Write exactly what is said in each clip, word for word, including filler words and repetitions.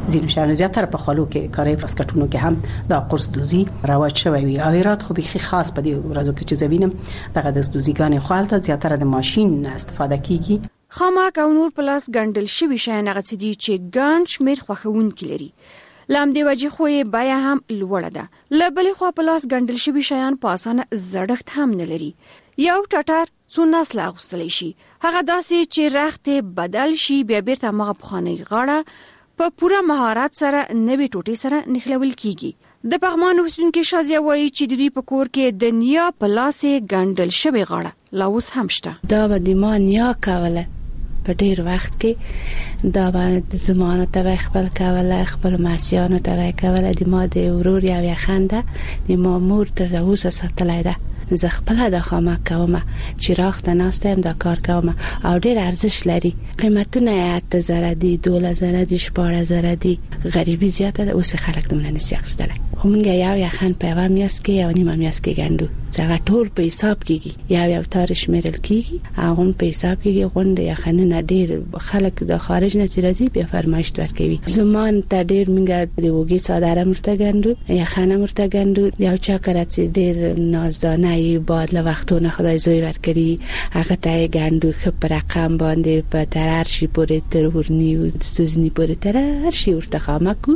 ځینو شیانو زیاتره په خولو کې کاري فاسکټونو کې هم دا قرص دوزي رواج شوی وي. او هرات خو به خاص په دې ورځو کې چې زوینم دغه د دوزیګان خپلته زیاتره د ماشين استفاده کیږي. خامک او نور پلاس ګندل شوی شیان هغه دي چې ګڼ شمیر خوښونکي لري. لام دی وجه خو یې بیا هم لوړه ده. لبلې خو پلاس ګندل شوی شیان په اسانه زړښت هم نه لري. یو ټټر څو نسل اغوستلی شي، هغه داسې چې رخت بدل شي بیا بیرته مغه بخانه غاړه په پوره مهارت سره نوې ټوټې سره نخلول کیږي. د پغمان اوسونکو شازیا وایي چې د دوی په کور کې د نیا پلاسې ګندل شوی غاړه لا اوس هم شته. دا به د ما نیا کوله په ډیر وخت کې، دا به زمانه ته خپل کوله، خپل ماسیانو ته کوله. د ما د ورور یو یخنده د ما مور تر اوسه ساتلای ده. زه خپل د خامک کوم چې راخته ناستم دا کار کوم او ډیر ارزش لري. قیمتونه اته زره دي، دوله زره دي، شپاره زره دي. غریبی زیاته ده، اوس خلک دومره نسی اخستله. خو مونږ یو یخن په یو میاس کې یو نیمه میاس کې ګندو، څنګه ټول په حساب کېږي، یو یو تارش مېرل کېږي، هغه په حساب کېږي. غونډه یخنونه ډیر خلک د خارج نه راځي بیا فرمایش ورکوي. زمان ته ډیر مونږ د وګي صادره مرته ګندو، یخنه مرته ګندو. یو چا کړه ډیر نازدانه ای بعد له وختونه خدای زوی ورکړي، هغه ته ګندو خپ رقم باندې په ترار شي پورې تر ورنی او سوزنی پورې ترار شي ورته خامکو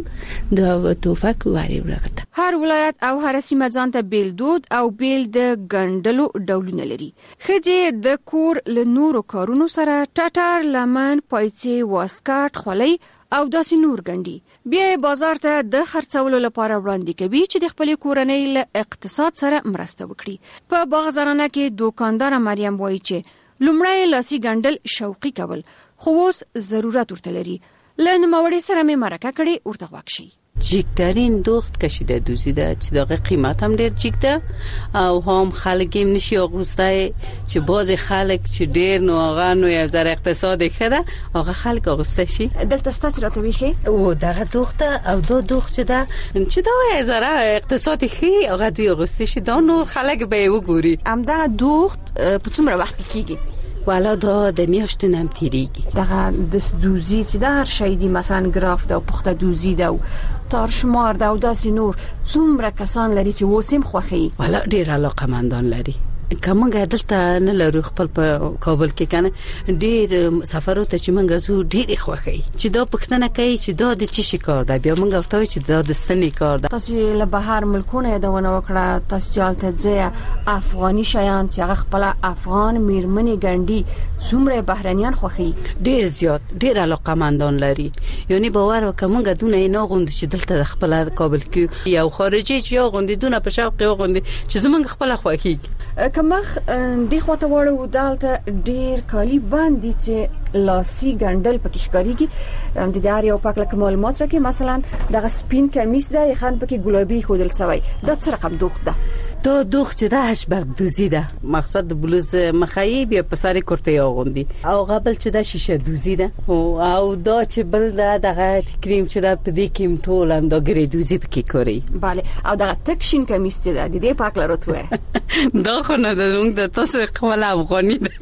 د توفک واري ورغته. هر ولایت او هر سیمه ځان ته بیل دود او بیل د ګندلو ډولونه لري. خځې د کور له نورو کارونو سره ټټر، لمن، پایڅې، واسکټ، خولۍ او داسې نور ګندي. بیا بازار ته د خرڅولو لپاره وړاندې کوي چې د خپل کورنۍ له اقتصاد سره مرسته وکړي. په باغزرانه کې دوکاندار مریم وایي چې لومړی لاسي ګندل شوقي کول، خو اوس ضرورت ورته لري. له نوموړي سره مې مرکه کړې، ورته واکشي. جیکترین دوخت کشیده دوزی ده چې داغه قیمت هم ډیر جیک ده او هم خلک هم نشي اغوسته چې باز خلک چې ډیر نو هغه نو یو زر اقتصاد خده هغه خلک اغوسته شي. دلته ستاسو راته ویخي او دغه دوخت او دو دوخت چې ده چې دا یو زر اقتصاد خي هغه دوی اغوسته شي، دا نور خلک به وګوري. ام دا دوخت په څومره وخت کېږي؟ والا دا د میاشتو نم تیریږي. دغه د دوزی چې د هر شی دی، مثلا ګراف دا پخته دوزی دا تار شمار دا او داسې نور، څومره کسان لري چې وسیم خوخي؟ والا ډیر علاقمندان لري. کومه دلته نه لرو خپل په کابل کې کنه ډیر سفرو ته چې مونږ زو ډیر خوخي چې دا پښتنه کوي چې دا د چی کار ده، بیا مونږ ورته چې دا د ستنې کار ده. تاسو له بهر ملکونه دا ونه وکړه، تاسو چالت ځای افغاني شیان چې هغه خپل افغان میرمنې ګندي، څومره بهرنیان خوخي؟ ډیر زیات، ډیر علاقمندان لري. یعنی باور وکړه مونږ دونه نه غوند چې دلته خپل کابل کې یو خارجي چې یو غوندي دونه په شوق یو غوندي چې زمونږ خپل خوخي. کمخ دی خواته وړو دالته ډیر کالی باندې چې لاسي ګندل پکې ښکاریږي. د دې یو پاک لکه معلومات راکې، مثلا دغه سپین کمیس ده خان پکې ګلابي خودل سوی، دا څه رقم دوخت ده؟ دا دوخت چې ده هشبرگ دوزی ده، مقصد د بلوز مخایی بیا په سر کرته اغوندي، او قبل چې ده شیشه دوزی ده، او دا چې بل ده دغه کریم چې ده په دې کې ټول هم دا ګری دوزی پکې کوي. bale او دغه تک شین کمیس چې ده د دې پاک لروتوه دا خو نه ده، موږ د تاسو خپل افغاني ده.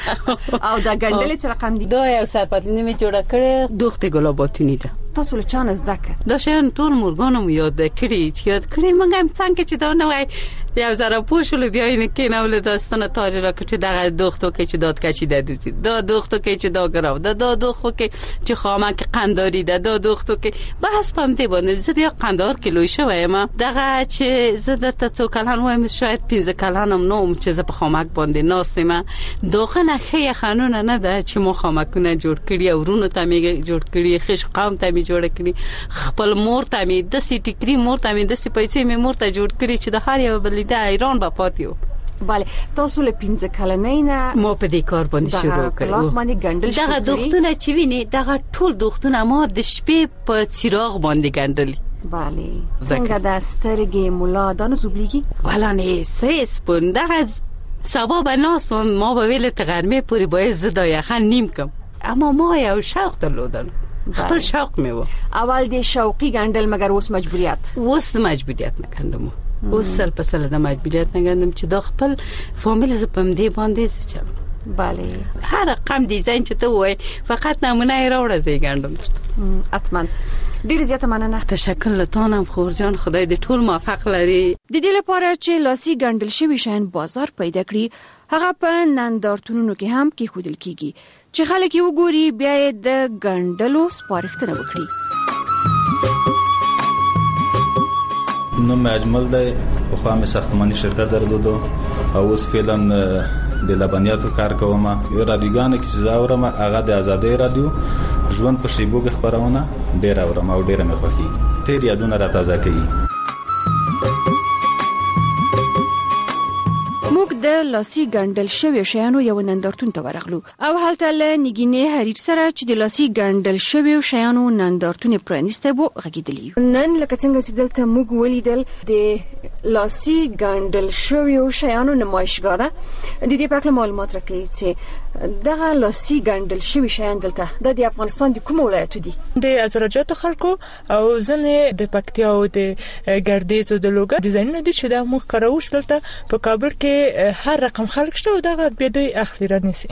او دا ګندل چې رقم دي؟ دا یو سرپتلنی می جوړه کړې دوخت ګلاباتونی ده. تاسو له چانه زده کړ؟ دا شین ټول مورګانو یاد کړی چې یاد کړی مونږ هم څنګه چې دا نه وای یو زره پوښول بیا یې کې نه ول داستانه تاری را کړی دغه دوختو کې چې داد کشیده دوزی، دا دوختو کې چې دا ګراو، دا دا دوختو کې چې خامک قنداری ده، دا دوختو کې بحث پم دی باندې زه بیا قندار کیلوي شوم. دغه چې زه د تاسو کلان وایم شاید پنځه کلانم نوم چې زه په خامک باندې ناستم. دغه نه خې قانون نه ده چې مو خامکونه جوړ کړی او ورونو ته می جوړ کړی، خش قوم ته می جوړ کړی، خپل مور ته می د سې ټیکری مور ته می د سې پیسې می مور ته جوړ کړی چې د هر یو بل د ایران په پاتیو. bale تاسو له پنځه کلنۍ نه مو په دې کار باندې شروع کړو. لاس باندې ګندل دغه دوختونه چې ویني دغه ټول دوختونه ما د شپې په څراغ باندې ګندل. bale څنګه د سترګې مولا دانو زوبليږي؟ ولا نه سیس پون دغه سبب ناس ما به ویل تغرمه پوری باید زدا یخن نیم کم، اما ما یو شوق درلودن، خپل شوق می و. اول د شوقي ګندل مګر اوس مجبوریت؟ اوس مجبوریت نه کندم، اوس سل په سل د مجبوریت نه کندم چې دا خپل فامیل ز پم دی باندې چلو. bale هر رقم دیزاین چې ته وای فقط نمونه راوړه زی ګندم. اتمن ډیر زیاته مننه. تشکر لتانم خور جان، خدای دې ټول موفق لري. د دې لپاره چې لاسي ګنډل شوی شیان بازار پیدا کړي هغه په نندارتونونو کې هم کې خودل کیږي چې خلک یې وګوري بیا یې د ګنډلو سپارښتنه وکړي. نوم اجمل دی، په خوا مې ساختماني شرکت درلودو او اوس فعلا د لبنیاتو کار کوم. یو رادیوګان کې چې زاورم هغه د آزادۍ رادیو ژوند په شیبو کې خبرونه ډیر اورم او ډیر مې خوښیږي، تیر یادونه را تازه کوي. موږ د لاسي ګنډل شوی شیانو یو نندارتون ته ورغلو او هلته له نګینې حریر سره چې د لاسي ګنډل شوی شیانو نندارتون پرانیسته وو غږیدلی. نن لکه څنګه چې دلته موږ ولیدل د لاسي ګنډل شوی شیانو نمایشګاه ده. د دې په اړه معلومات راکوي چې دغه لاسي ګنډل شوی شیان دلته د افغانستان د کوم ولایت دي؟ د ازرجاتو خلکو او ځنې د پکتیا او د ګردیز او د لوګر ډیزاینونه دي چې دا موږ کاروو دلته په کابل کې هر رقم خلک شته او دغه به دوی اخلي رانیسي.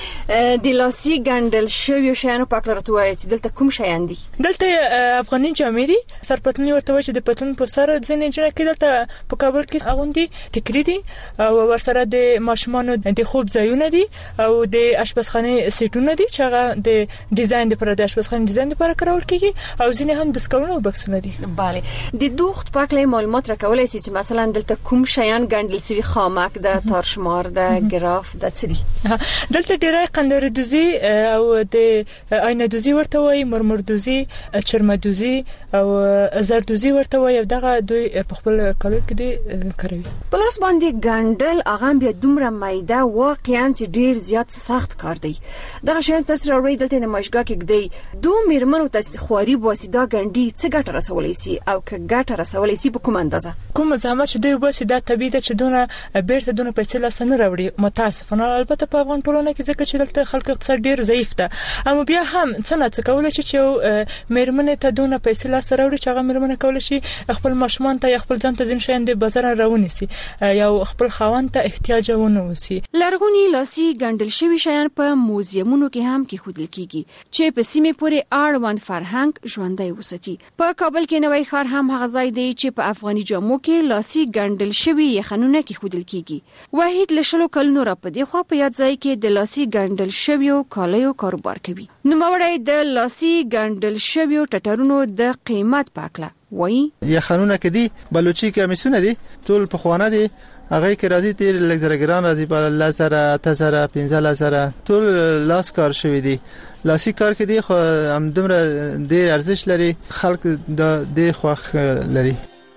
د لاسي ګنډل شوی شیانو په اړه راته وایي چې دلته کوم شیان دي؟ دلته افغاني جامې دي، سرپتلونی ورته وایي چې د پتلون پر سر ځنې جوړ کړي. دلته په کابل کې اغوندي ټیکري دي او ورسره د ماشومانو د خوب ځایونه دي او د اشپزخانه سیټونه دي چې هغه د ډیزاین لپاره د اشپزخانه ډیزاین لپاره کارول کیږي او ځینې هم د سکرونو بکسونه دي. bale د دوخت په اړه معلومات راکولای شي چې مثلا دلته کوم شیان ګنډل شوی خامک د تارشمار د ګراف د څه دي؟ دلته ډیره قندر دوزی او د آینه دوزی ورته وایي، مرمر دوزی، چرمه دوزی او زر دوزی ورته وایي. دغه دوی په خپل کالو کې دي کوي. پلاس باندې ګنډل هغه بیا دومره مایده واقعا چې ډیر زیات سخت کار دی. دغه شی تاسو راوړی دلته نمایشګاه کې دی دوه میرمنو تاسو خواري بواسیدا ګنډي څه ګټه رسولای شي او که ګټه رسولای شي په کوم اندازه؟ کوم زحمت چې دوی بواسیدا طبيعي ده چې دونه بیرته دونه پیسې لاسنه راوړي. متاسفانه البته په افغان ټولنه کې ځکه چې دلته خلک اقتصاد ډیر ضعیف ده، اما بیا هم څه نه څه کولای شي چې میرمنې ته دونه پیسې لاسه راوړي چې هغه میرمنې کولای شي خپل ماشومان ته یا خپل ځان ته ځین شیان د بازار راونیسي یا خپل خاوند ته احتیاج ونه وسی. لرغونی لاسي ګنډل شوی شیان په موزیمونو کې هم کې خودل کیږي چې په سیمه پورې اړوند فرهنګ ژوندۍ وساتي. په کابل کې نوی ښار هم هغه ځای دی چې په افغاني جامو کې لاسي ګنډل شوی یخنونه کې خودل کیږي. وحید لشلو کلونو را په دی خو په یاد ځای کې د لاسي ګنډل شویو کالیو کاروبار کوي. نو مورای د لاسي ګنډل شویو ټټرونو د قیمت پاکله وای یخنونه کې دي بلوچي کې قمیصونه دي ټول په خوانه دي هغه کې راځي تیر لګزرګران راځي په لاسره تاسره پنځه لاسره ټول لاس کار شوی دي. لاسي کار کې دي خو هم دومره ډیر ارزښت لري، خلک د دې خوښ لري.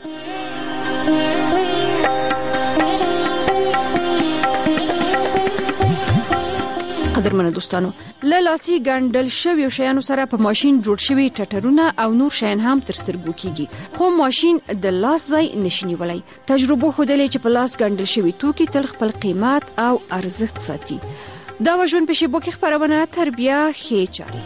قدرمنه دوستانو، له لاسي ګنډل شوی شیانو سره په ماشين جوړ شوی ټټرونه او نور شیان هم تر سترګو کیږي، خو ماشين د لاس ځای نشي نیولای. تجربه خودلې چې په لاس ګنډل شوی توکي تل خپل قیمت او ارزښت ساتي. دا وژن په شیبو کې خبرونه تربیه خې چاري.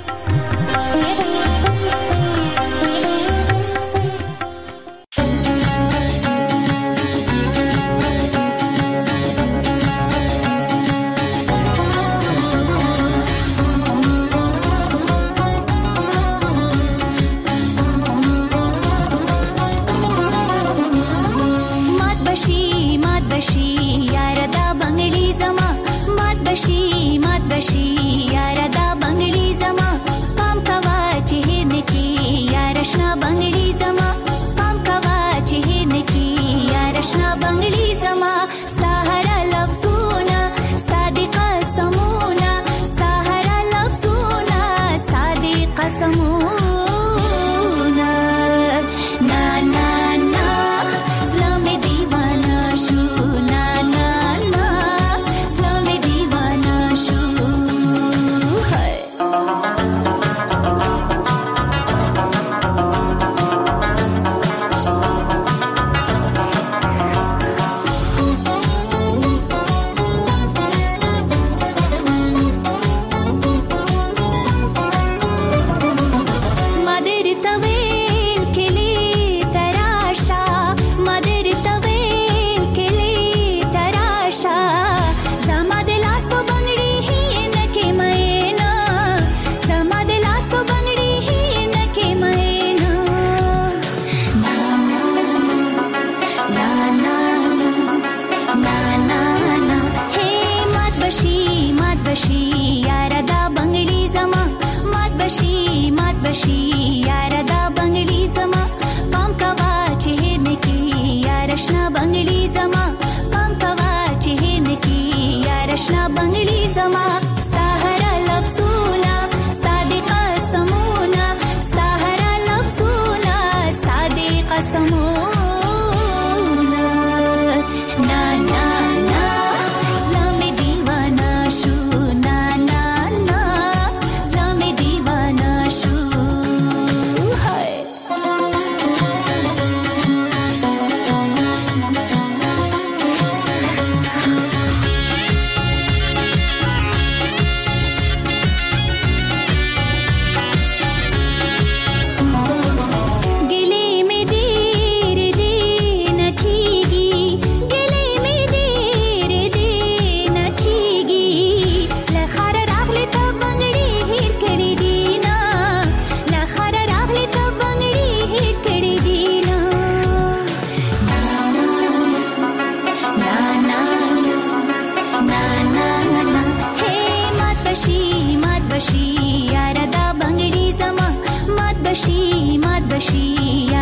बशी यार दा बंगड़ी जमा मत बशी मत बशी